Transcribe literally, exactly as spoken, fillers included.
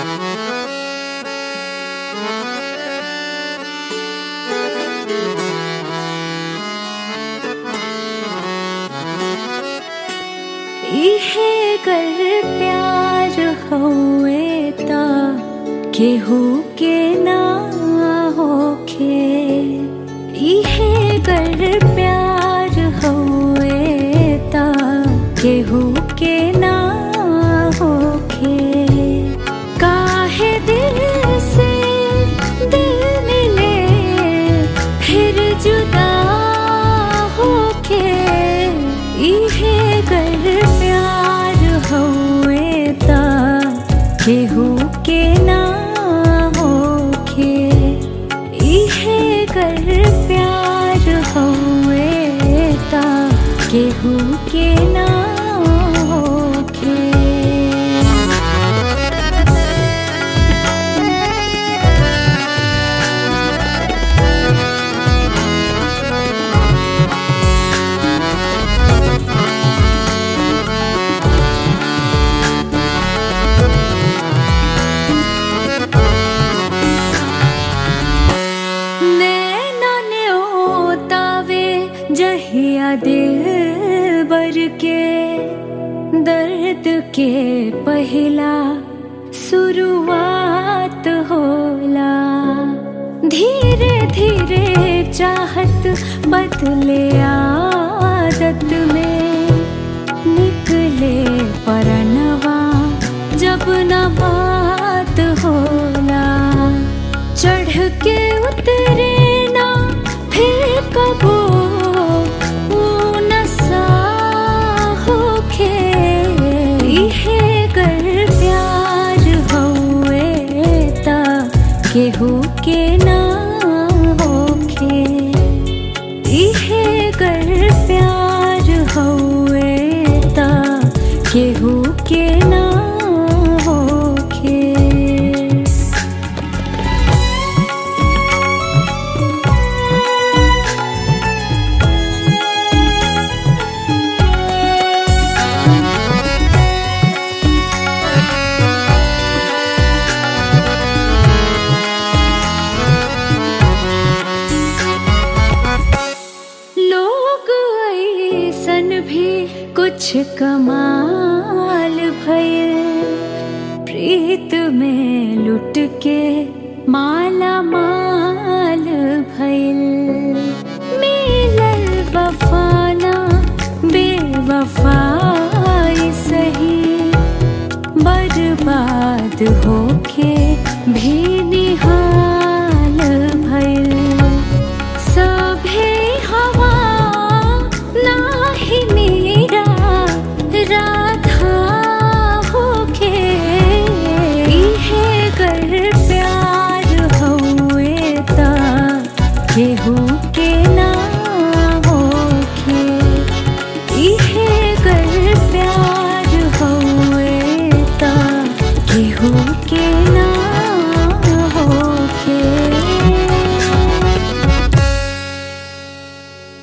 इहे कर प्यार होए ता केहू के ना होखे। इहे कर प्यार होए ता केहू के ना होखे। काहे दिल से दिल मिले फिर जुदा होके। इहे कर प्यार होए ता केहू के ना होखे। इहे कर प्यार होए ता केहू के ना होखे। जहिया दिल बर के दर्द के पहला शुरुआत होला। धीरे धीरे चाहत बदले आदत में निकले परनवा जब न बात होला। चढ़ के उतरे ना फिर कबो केहू के ना होखे। इहे कर प्यार होए ता केहू के ना होखे। कुछ कमाल भइल प्रीत में लुट के माला माल भइल। मिलल वफाना बेवफाई सही बर्बाद हो